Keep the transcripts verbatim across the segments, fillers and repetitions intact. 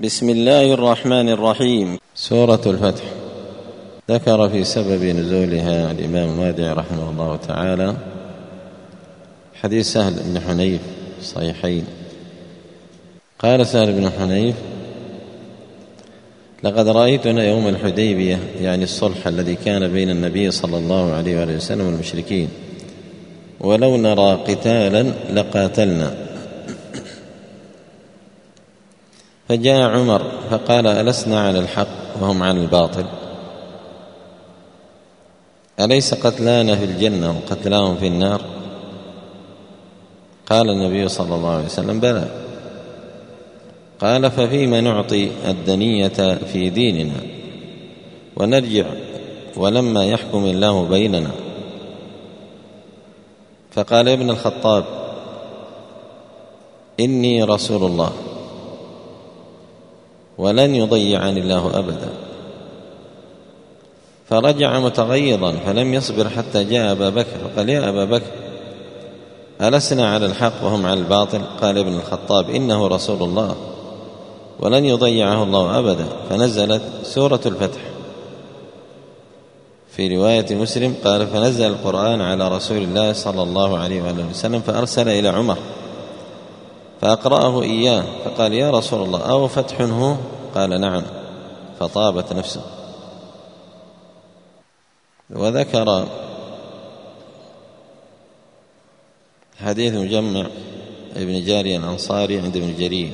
بسم الله الرحمن الرحيم. سورة الفتح ذكر في سبب نزولها الإمام الوادعي رحمه الله تعالى حديث سهل بن حنيف صحيحين. قال سهل بن حنيف: لقد رأيتنا يوم الحديبية، يعني الصلح الذي كان بين النبي صلى الله عليه وآله وسلم والمشركين، ولو نرى قتالا لقاتلنا. فجاء عمر فقال: ألسنا على الحق وهم على الباطل؟ أليس قتلانا في الجنة وقتلاهم في النار؟ قال النبي صلى الله عليه وسلم: بلى. قال: ففيما نعطي الدنية في ديننا ونرجع ولما يحكم الله بيننا؟ فقال ابن الخطاب: إني رسول الله ولن يضيعني الله أبدا. فرجع متغيظا فلم يصبر حتى جاء أبا بكر فقال: يا أبا بكر، ألسنا على الحق وهم على الباطل؟ قال ابن الخطاب: إنه رسول الله ولن يضيعه الله أبدا. فنزلت سورة الفتح. في رواية مسلم قال: فنزل القرآن على رسول الله صلى الله عليه وآله وسلم فأرسل إلى عمر فأقرأه إياه فقال: يا رسول الله، أو فتح هو؟ قال: نعم. فطابت نفسه. وذكر حديث مجمع ابن جاري الأنصاري عند ابن جرير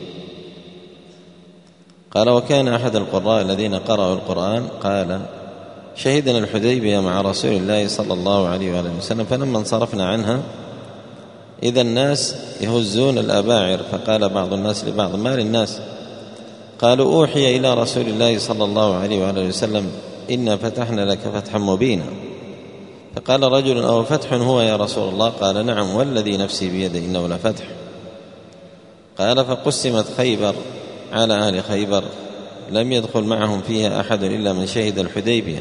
قال: وكان أحد القراء الذين قرأوا القرآن قال: شهدنا الحديبية مع رسول الله صلى الله عليه وآله وسلم، فلما انصرفنا عنها إذا الناس يهزون الأباعر. فقال بعض الناس لبعض: ما للناس؟ قالوا: أوحي إلى رسول الله صلى الله عليه وآله وسلم إنا فتحنا لك فتحا مبينا. فقال رجل: أو فتح هو يا رسول الله؟ قال: نعم والذي نفسي بيده إنه لفتح. قال: فقسمت خيبر على أهل خيبر، لم يدخل معهم فيها أحد إلا من شهد الحديبية.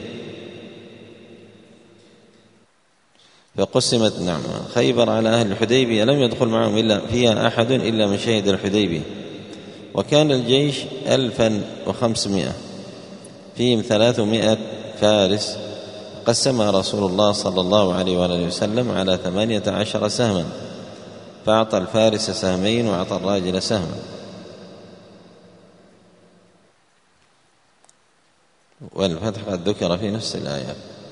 فقسمت نعم خيبر على أهل الحديبية لم يدخل معهم إلا فيها أحد إلا من شهد الحديبية. وكان الجيش ألفا وخمسمائة فيهم ثلاثمائة فارس. قسمها رسول الله صلى الله عليه وآله وسلم على ثمانية عشر سهما، فأعطى الفارس سهمين وأعطى الراجل سهما. والفتح قد ذكر في نفس الآيات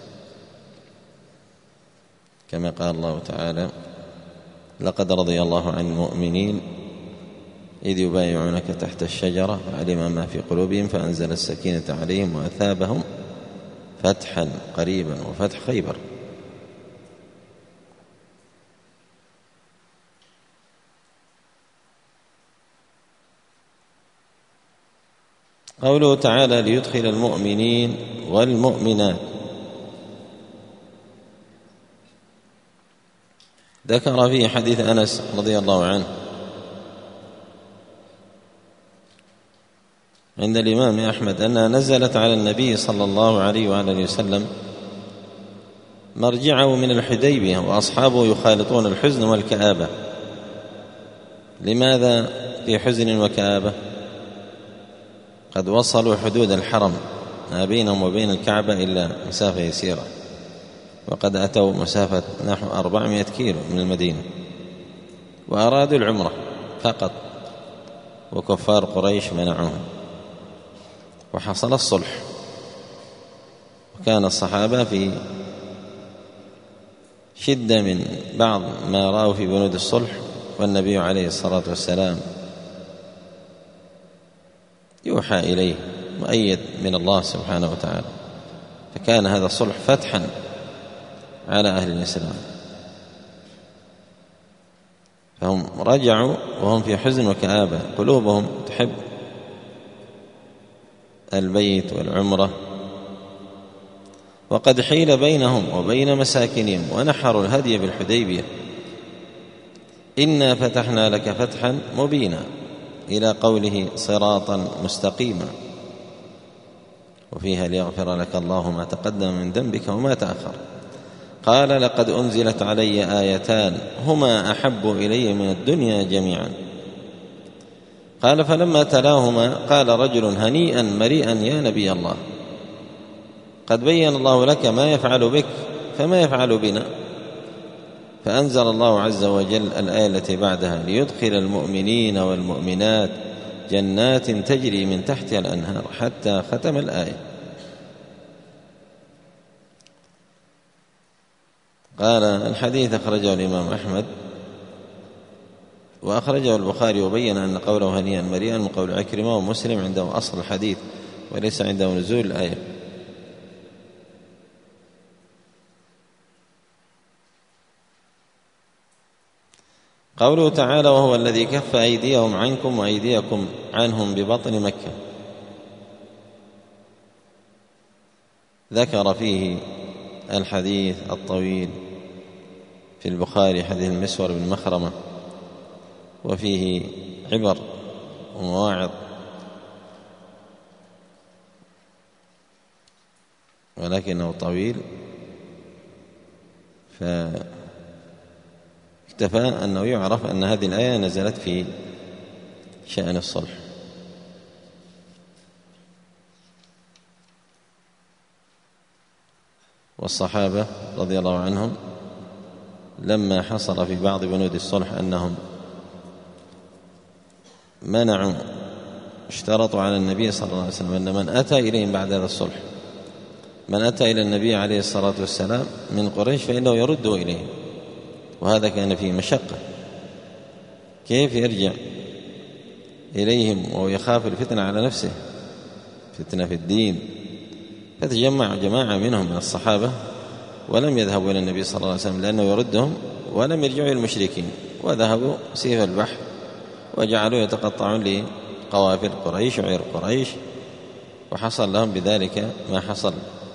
كما قال الله تعالى: لقد رضي الله عن المؤمنين إذ يبايعونك تحت الشجرة فعلم ما في قلوبهم فأنزل السكينة عليهم وأثابهم فتحا قريبا. وفتح خيبر. قوله تعالى: ليدخل المؤمنين والمؤمنات، ذكر فيه حديث أنس رضي الله عنه عند الإمام أحمد أنها نزلت على النبي صلى الله عليه وآله وسلم مرجعه من الحديبية وأصحابه يخالطون الحزن والكآبة. لماذا في حزن وكآبة؟ قد وصلوا حدود الحرم، ما بينهم وبين الكعبة إلا مسافة يسيرة، وقد أتوا مسافة نحو أربعمائة كيلو من المدينة، وأرادوا العمرة فقط، وكفار قريش منعوهم، وحصل الصلح. وكان الصحابة في شدة من بعض ما رأوا في بنود الصلح، والنبي عليه الصلاة والسلام يوحى إليه مؤيد من الله سبحانه وتعالى، فكان هذا الصلح فتحا على أهل الإسلام. فهم رجعوا وهم في حزن وكآبة، قلوبهم تحب البيت والعمرة، وقد حيل بينهم وبين مساكنهم ونحروا الهدي بالحديبية. إنا فتحنا لك فتحا مبينا إلى قوله صراطا مستقيما، وفيها ليغفر لك الله ما تقدم من ذنبك وما تأخر. قال: لقد أنزلت علي آيتان هما أحب إلي من الدنيا جميعا. قال فلما تلاهما قال رجل هنيئا مريئا يا نبي الله، قد بين الله لك ما يفعل بك فما يفعل بنا؟ فأنزل الله عز وجل الآية التي بعدها ليدخل المؤمنين والمؤمنات جنات تجري من تحتها الأنهار حتى ختم الآية. قال الحديث أخرجه الإمام أحمد وأخرجه البخاري، وبين أن قوله هنيئا مريئا من قول عكرمة، ومسلم عنده أصل الحديث وليس عنده نزول الآية. قوله تعالى وهو الذي كف أيديهم عنكم وأيديكم عنهم ببطن مكة، ذكر فيه الحديث الطويل في البخاري حديث المسور بن مخرمة، وفيه عبر ومواعظ، ولكنه طويل فاكتفى أنه يعرف أن هذه الآية نزلت في شأن الصلح. والصحابة رضي الله عنهم لما حصل في بعض بنود الصلح أنهم منعوا اشترطوا على النبي صلى الله عليه وسلم أن من أتى إليهم بعد هذا الصلح، من أتى إلى النبي عليه الصلاة والسلام من قريش فإنه يرده إليهم، وهذا كان فيه مشقة، كيف يرجع إليهم وهو يخاف الفتنة على نفسه، فتنة في الدين. فتجمع جماعة منهم من الصحابة ولم يذهبوا إلى النبي صلى الله عليه وسلم لأنه يردهم، ولم يرجعوا إلى المشركين، وذهبوا سيف البحر وجعلوا يتقطعون لقوافل قريش وعير قريش، وحصل لهم بذلك ما حصل.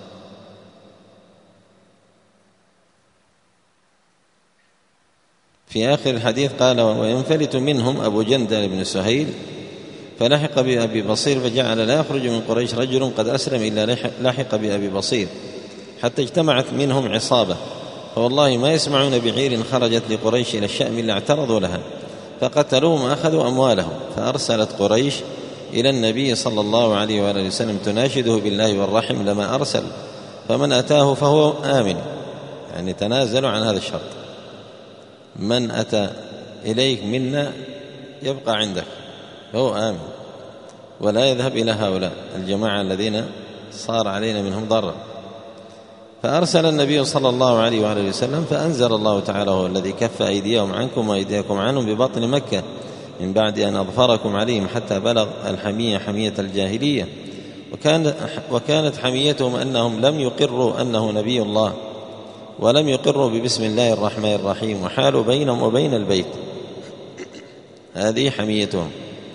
في آخر الحديث قال وينفلت منهم أبو جندل بن سهيل فلحق بأبي بصير، فجعل لا يخرج من قريش رجل قد أسلم إلا لحق بأبي بصير، حتى اجتمعت منهم عصابة، فوالله ما يسمعون بعير خرجت لقريش إلى الشأم إلا اعترضوا لها فقتلوهم وأخذوا أموالهم. فأرسلت قريش إلى النبي صلى الله عليه وآله وسلم تناشده بالله والرحم لما أرسل، فمن أتاه فهو آمن، يعني تنازلوا عن هذا الشرط، من أتى إليك منا يبقى عندك فهو آمن، ولا يذهب إلى هؤلاء الجماعة الذين صار علينا منهم ضرر. فأرسل النبي صلى الله عليه وآله وسلم، فأنزل الله تعالى هو الذي كف أيديهم عنكم وأيديكم عنهم ببطن مكة من بعد أن أظفركم عليهم حتى بلغ الحمية حمية الجاهلية، وكان وكانت حميتهم أنهم لم يقروا أنه نبي الله، ولم يقروا ببسم الله الرحمن الرحيم، وحالوا بينهم وبين البيت، هذه حميتهم.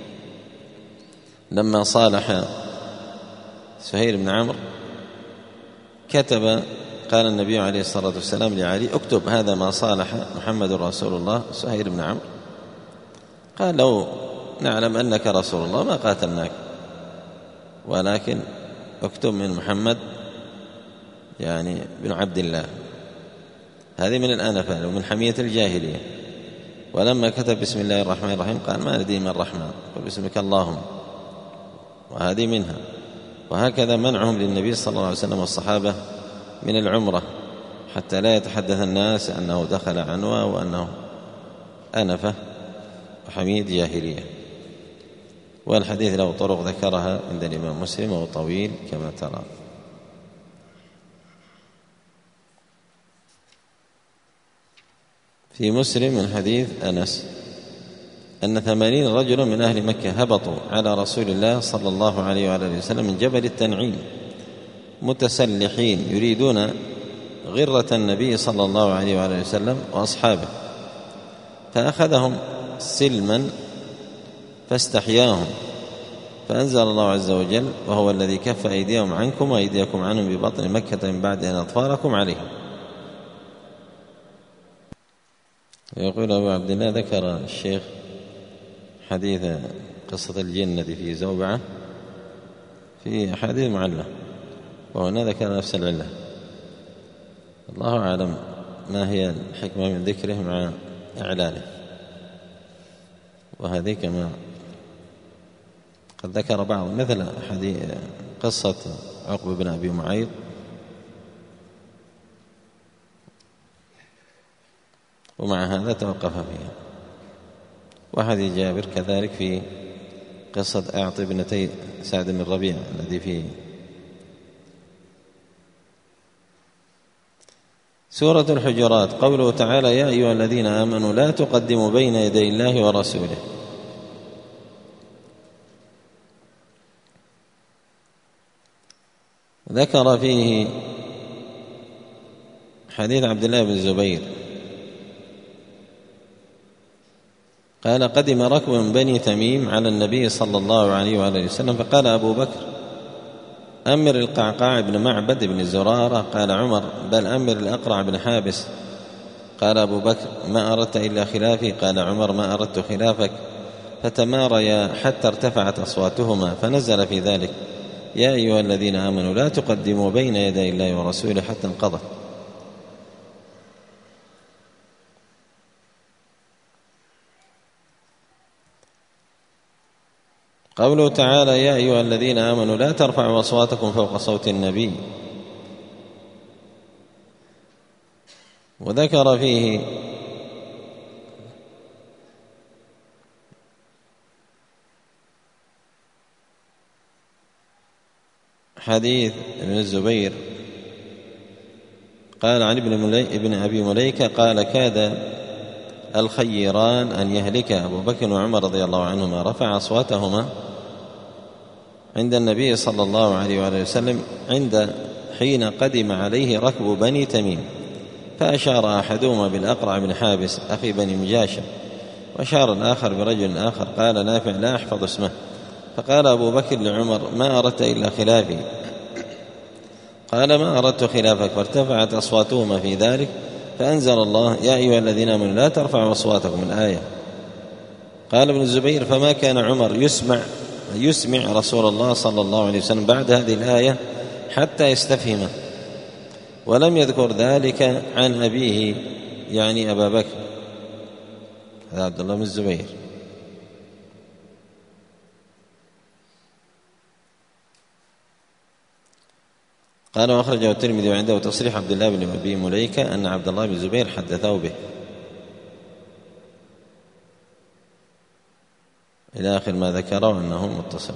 لما صالح سهيل بن عمرو كتب، قال النبي عليه الصلاة والسلام لعلي اكتب هذا ما صالح محمد رسول الله سهيل بن عمرو، قال لو نعلم أنك رسول الله ما قاتلناك، ولكن اكتب من محمد يعني بن عبد الله، هذه من الأنفة ومن حمية الجاهلية. ولما كتب بسم الله الرحمن الرحيم قال ما ندري من الرحمن وباسمك اللهم، وهذه منها. وهكذا منعهم للنبي صلى الله عليه وسلم والصحابة من العمرة حتى لا يتحدث الناس أنه دخل عنوة وأنه أنفة وحمية جاهلية. والحديث له طرق ذكرها عند الإمام مسلم وهو طويل كما ترى. في مسلم من حديث أنس أن ثمانين رجلا من أهل مكة هبطوا على رسول الله صلى الله عليه وآله وسلم من جبل التنعيم متسلحين يريدون غرة النبي صلى الله عليه وآله وسلم وأصحابه، فأخذهم سلما فاستحياهم، فأنزل الله عز وجل وهو الذي كف أيديهم عنكم وأيديكم عنهم ببطن مكة من بعد أن أظفاركم عليهم. يقول أبو عبد الله ذكر الشيخ حديث قصة الجنة في زوبعة في أحاديث معلة، وهنا ذكر نفس العلة، الله أعلم ما هي الحكمة من ذكره مع إعلانه. وهذه كما قد ذكر بعض مثل حديث قصة عقبة بن أبي معيط، ومع هذا توقف فيها. وحديث جابر كذلك في قصة أعطي ابنتي سعد بن الربيع الذي فيه. سورة الحجرات، قوله تعالى: يا أيها الذين آمنوا لا تقدموا بين يدي الله ورسوله. ذكر فيه حديث عبد الله بن الزبير قال: قدم ركب من بني تميم على النبي صلى الله عليه وآله وسلم، فقال أبو بكر: أمر القعقاع بن معبد بن زرارة. قال عمر: بل أمر الأقرع بن حابس. قال أبو بكر: ما أردت إلا خلافي. قال عمر: ما أردت خلافك. فتماريا حتى ارتفعت أصواتهما، فنزل في ذلك: يا أيها الذين آمنوا لا تقدموا بين يدي الله ورسوله حتى انقضت. قوله تعالى: يا أيها الذين آمنوا لا ترفعوا أصواتكم فوق صوت النبي. وذكر فيه حديث ابن الزبير قال عن ابن, ملي... ابن أبي مليكة قال: كاد الخيران أن يهلك أبو بكر وعمر رضي الله عنهما، رفع أصواتهما عند النبي صلى الله عليه وآله وسلم عند حين قدم عليه ركب بني تميم، فأشار أحدهما بالأقرع بن حابس أخي بني مجاشة، وأشار الآخر برجل آخر. قال نافع: لا أحفظ اسمه. فقال أبو بكر لعمر: ما أردت إلا خلافي. قال: ما أردت خلافك. فارتفعت أصواتهما في ذلك، فأنزل الله: يا أيها الذين آمنوا لا ترفعوا أصواتكم، الآية. قال ابن الزبير: فما كان عمر يسمع يسمع رسول الله صلى الله عليه وسلم بعد هذه الآية حتى يستفهمه، ولم يذكر ذلك عن أبيه يعني أبا بكر، هذا عبد الله بن الزبير. قال: وأخرجه الترمذي وعنده تصريح عبد الله بن أبي مليكة أن عبد الله بن الزبير حدثه به إلى آخر ما ذكره أنه متصل.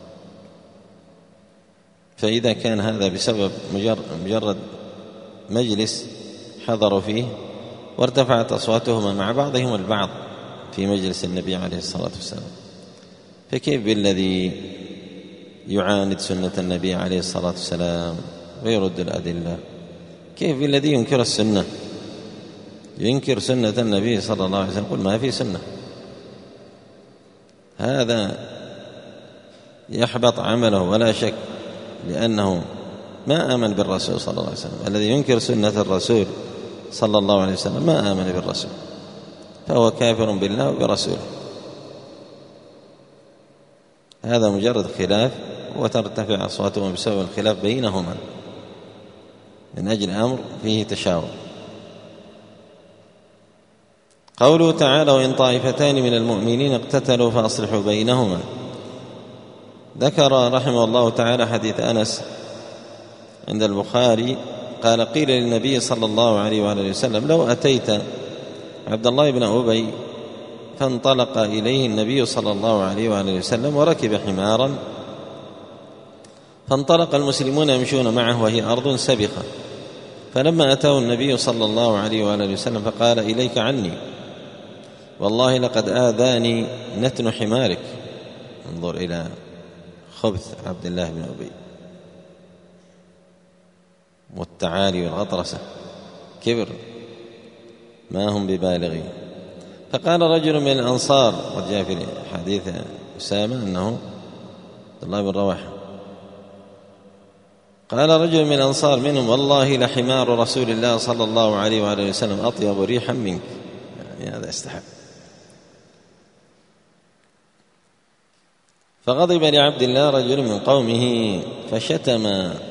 فإذا كان هذا بسبب مجرد مجلس حضروا فيه وارتفعت أصواتهما مع بعضهم البعض في مجلس النبي عليه الصلاة والسلام، فكيف بالذي يعاند سنة النبي عليه الصلاة والسلام ويرد الأدلة؟ كيف بالذي ينكر السنة، ينكر سنة النبي صلى الله عليه وسلم؟ قل ما في سنة. هذا يحبط عمله ولا شك، لأنه ما آمن بالرسول صلى الله عليه وسلم. الذي ينكر سنة الرسول صلى الله عليه وسلم ما آمن بالرسول، فهو كافر بالله وبرسوله. هذا مجرد خلاف، وترتفع أصواتهم بسبب الخلاف بينهما من أجل أمر فيه تشاور. قوله تعالى: وإن طائفتان من المؤمنين اقتتلوا فأصلحوا بينهما. ذكر رحمه الله تعالى حديث أنس عند البخاري قال: قيل للنبي صلى الله عليه وآله وسلم: لو أتيت عبد الله بن أبي. فانطلق إليه النبي صلى الله عليه وآله وسلم وركب حمارا، فانطلق المسلمون يمشون معه وهي أرض سبخة، فلما أتاه النبي صلى الله عليه وآله وسلم فقال: إليك عني، والله لقد آذاني نتن حمارك. انظر إلى خبث عبد الله بن أبي والتعالي والغطرسة، كبر ما هم ببالغين. فقال رجل من الأنصار، وجاء في حديث أسامة أنه عبد الله بن رواحة، قال رجل من الأنصار منهم: والله لحمار رسول الله صلى الله عليه وآله وسلم أطيب ريحا منك. يعني هذا استحق. فغضب لعبد الله رجل من قومه فشتم.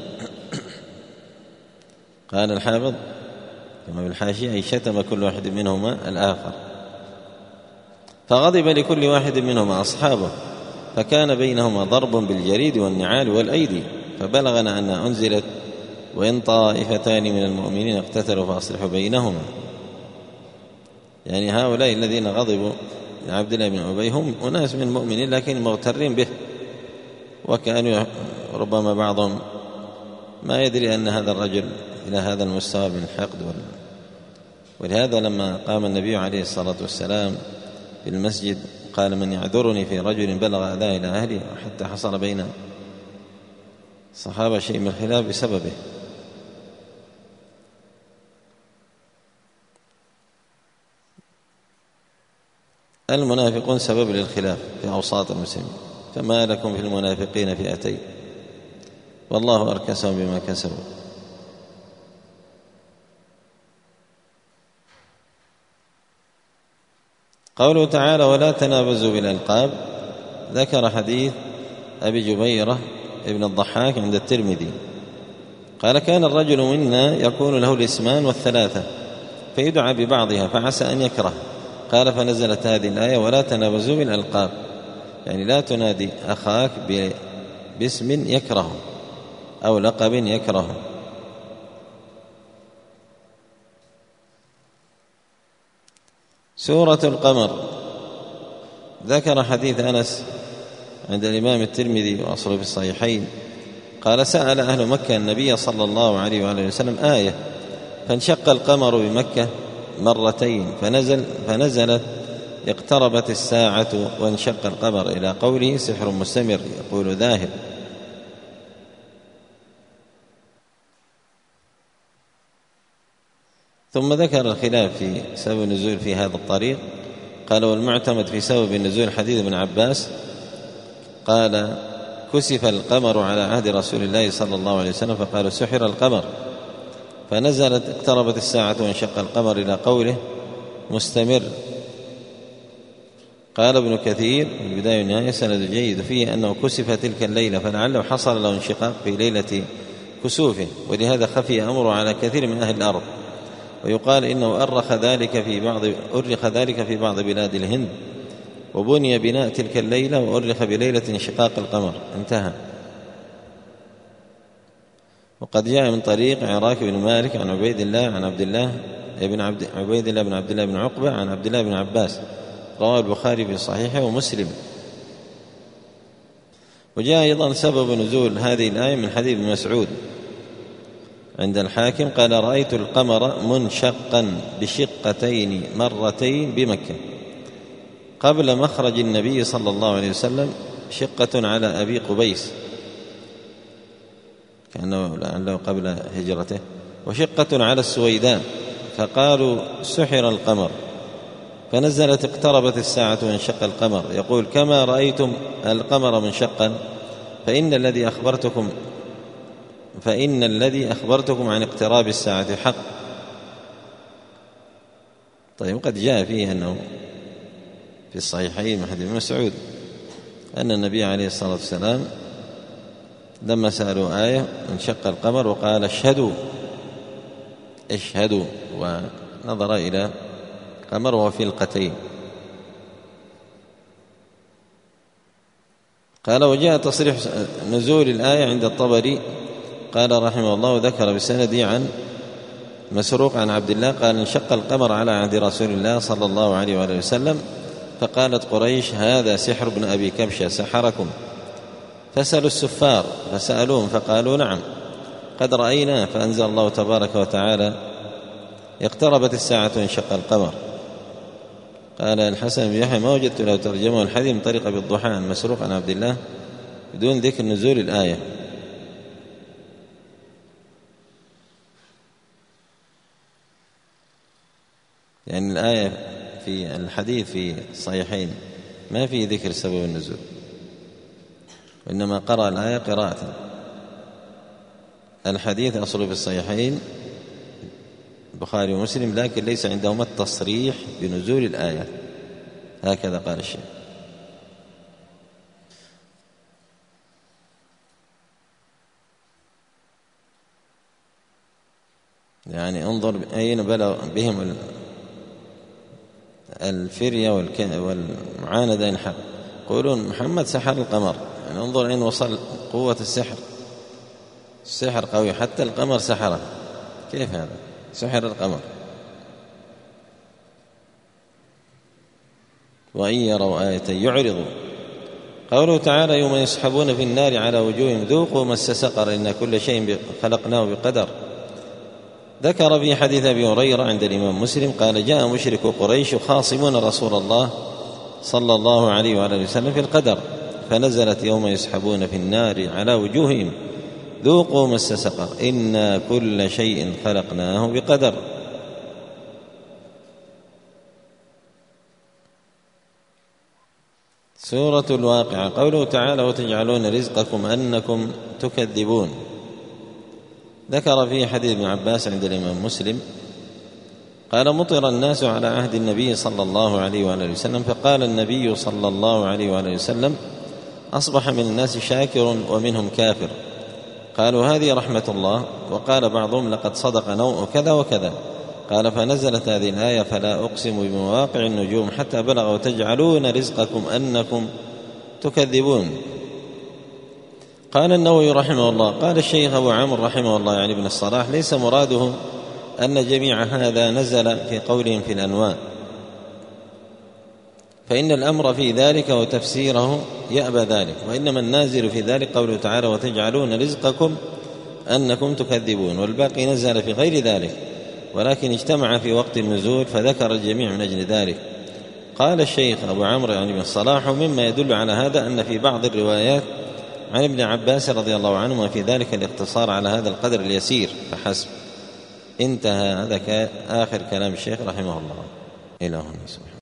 قال الحافظ كما في الحاشية: أي شتم كل واحد منهما الآخر. فغضب لكل واحد منهما أصحابه، فكان بينهما ضرب بالجريد والنعال والأيدي، فبلغنا أن أنزلت وإن طائفتان من المؤمنين اقتتلوا فأصلحوا بينهما. يعني هؤلاء الذين غضبوا عبد الله بن أبي هم أناس من المؤمنين لكن مغترين به، وكانوا ربما بعضهم ما يدري أن هذا الرجل إلى هذا المستوى من الحقد. ولهذا لما قام النبي عليه الصلاة والسلام في المسجد قال: من يعذرني في رجل بلغ أذاه إلى أهله، حتى حصل بين الصحابة شيء من الخلاف بسببه. المنافقون سبب للخلاف في أوساط المسلمين، فما لكم في المنافقين فئتين والله أركسهم بما كسبوا. قوله تعالى: ولا تنابزوا بالألقاب، ذكر حديث أبي جبيرة ابن الضحاك عند الترمذي قال: كان الرجل منا يكون له الاسمان والثلاثة فيدعى ببعضها فعسى أن يكره. قال: فنزلت هذه الآية: ولا تنابزوا بالألقاب، يعني لا تنادي أخاك باسم يكرهه أو لقب يكرهه. سورة القمر، ذكر حديث أنس عند الإمام الترمذي وأصله في الصحيحين قال: سأل أهل مكة النبي صلى الله عليه وآله وسلم آية فانشق القمر بمكة مرتين فنزل فنزلت اقتربت الساعة وانشق القمر إلى قوله: سحر مستمر يقول ذاهب. ثم ذكر الخلاف في سبب النزول في هذا الطريق. قال: والمعتمد في سبب النزول حديث ابن عباس قال: كسف القمر على عهد رسول الله صلى الله عليه وسلم فقالوا: سحر القمر، فنزلت اقتربت الساعة وانشق القمر إلى قوله: مستمر. قال ابن كثير في البداية والنهاية: سند جيد فيه أنه كسف تلك الليلة، فلعله حصل له انشقاق في ليلة كسوفه، ولهذا خفي أمره على كثير من أهل الأرض. ويقال إنه أرخ ذلك في بعض أرخ ذلك في بعض بلاد الهند، وبني بناء تلك الليلة وأرخ بليلة انشقاق القمر. انتهى. وقد جاء من طريق عراك بن مالك عن عبيد الله عن عبد الله بن عبد عبيد الله بن عبد الله بن عقبة عن عبد الله بن عباس، رواه البخاري في صحيحه ومسلم. وجاء أيضا سبب نزول هذه الآية من حديث ابن مسعود عند الحاكم قال: رأيت القمر منشقا بشقتين مرتين بمكة قبل مخرج النبي صلى الله عليه وسلم، شقة على أبي قبيس كأنه لعله قبل هجرته، وشقة على السويداء، فقالوا: سحر القمر، فنزلت اقتربت الساعة وانشق القمر يقول: كما رأيتم القمر منشقا فإن الذي أخبرتكم فإن الذي أخبرتكم عن اقتراب الساعة حق. طيب، قد جاء فيه أنه في الصحيحين من حديث ابن مسعود أن النبي عليه الصلاة والسلام لما سألوا آية انشق القمر وقال: اشهدوا اشهدوا، ونظر إلى القمر وهو في القتين. قال: وجاء تصريح نزول الآية عند الطبري قال رحمه الله، ذكر بسندي عن مسروق عن عبد الله قال: انشق القمر على عهد رسول الله صلى الله عليه وآله وسلم، فقالت قريش: هذا سحر ابن أبي كبشة سحركم، فسألوا السفار فسألوهم فقالوا: نعم قد رأينا، فأنزل الله تبارك وتعالى: اقتربت الساعة وانشق القمر. قال الحسن بن يحيى: ما وجدت له ترجمه الحديث من طريق أبي الضحى عن مسروق عن عبد الله بدون ذكر نزول الآية. يعني الآية في الحديث في الصحيحين ما في ذكر سبب النزول، وإنما قرأ الآية قراءة. الحديث أصله في الصحيحين البخاري ومسلم، لكن ليس عندهما التصريح بنزول الآية، هكذا قال الشيخ. يعني انظر أين بلغ بهم الفرية والمعاندة الحق. يقولون محمد سحر القمر، يعني انظر أين وصل قوة السحر، السحر قوي حتى القمر سحره، كيف هذا؟ سحر القمر. وإن يروا آية يعرضوا. قوله تعالى يوم يسحبون في النار على وجوههم ذوقوا مس سقر إن كل شيء خلقناه بقدر. ذكر في حديث أبي هريرة عند الإمام مسلم قال جاء مشرك قريش خاصمون رسول الله صلى الله عليه وآله وسلم في القدر، فنزلت يوم يسحبون في النار على وجوههم ذوقوا مس سقر إن كل شيء خلقناه بقدر. سورة الواقعة. قوله تعالى وتجعلون رزقكم أنكم تكذبون. ذكر في حديث ابن عباس عند الإمام مسلم قال مطر الناس على عهد النبي صلى الله عليه وآله وسلم، فقال النبي صلى الله عليه وآله وسلم أصبح من الناس شاكر ومنهم كافر. قالوا هذه رحمة الله. وقال بعضهم لقد صدق نوء كذا وكذا. قال فنزلت هذه الآية فلا أقسم بمواقع النجوم حتى بلغ وتجعلون رزقكم أنكم تكذبون. قال النووي رحمه الله قال الشيخ أبو عمرو رحمه الله يعني ابن الصلاح ليس مراده أن جميع هذا نزل في قولهم في الأنواء، فإن الأمر في ذلك وتفسيره يأبى ذلك، وإنما النازل في ذلك قوله تعالى وتجعلون رزقكم أنكم تكذبون، والباقي نزل في غير ذلك ولكن اجتمع في وقت النزول فذكر الجميع من أجل ذلك. قال الشيخ أبو عمرو يعني ابن الصلاح مما يدل على هذا أن في بعض الروايات عن ابن عباس رضي الله عنهما في ذلك الاقتصار على هذا القدر اليسير فحسب. انتهى. هذا آخر كلام الشيخ رحمه الله. إلى هنا.